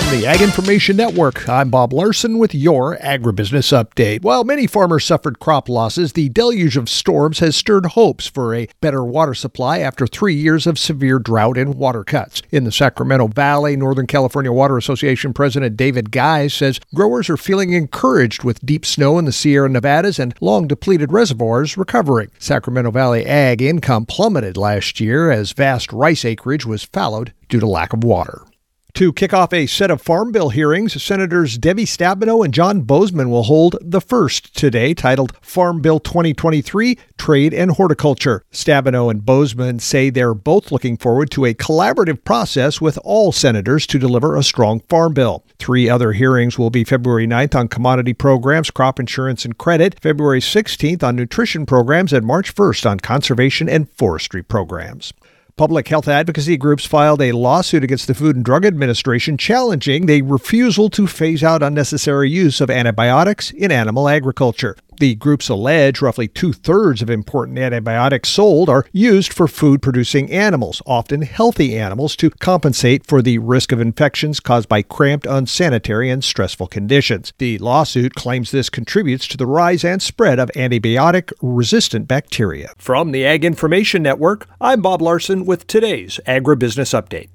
the Ag Information Network, I'm Bob Larson with your Agribusiness Update. While many farmers suffered crop losses, the deluge of storms has stirred hopes for a better water supply after 3 years of severe drought and water cuts. In the Sacramento Valley, Northern California Water Association President David Guy says growers are feeling encouraged with deep snow in the Sierra Nevadas and long-depleted reservoirs recovering. Sacramento Valley ag income plummeted last year as vast rice acreage was fallowed due to lack of water. To kick off a set of Farm Bill hearings, Senators Debbie Stabenow and John Boozman will hold the first today, titled Farm Bill 2023, Trade and Horticulture. Stabenow and Boozman say they're both looking forward to a collaborative process with all senators to deliver a strong farm bill. 3 other hearings will be February 9th on commodity programs, crop insurance and credit, February 16th on nutrition programs, and March 1st on conservation and forestry programs. Public health advocacy groups filed a lawsuit against the Food and Drug Administration challenging the refusal to phase out unnecessary use of antibiotics in animal agriculture. The groups allege roughly 2/3 of important antibiotics sold are used for food-producing animals, often healthy animals, to compensate for the risk of infections caused by cramped, unsanitary, and stressful conditions. The lawsuit claims this contributes to the rise and spread of antibiotic-resistant bacteria. From the Ag Information Network, I'm Bob Larson with today's Agribusiness Update.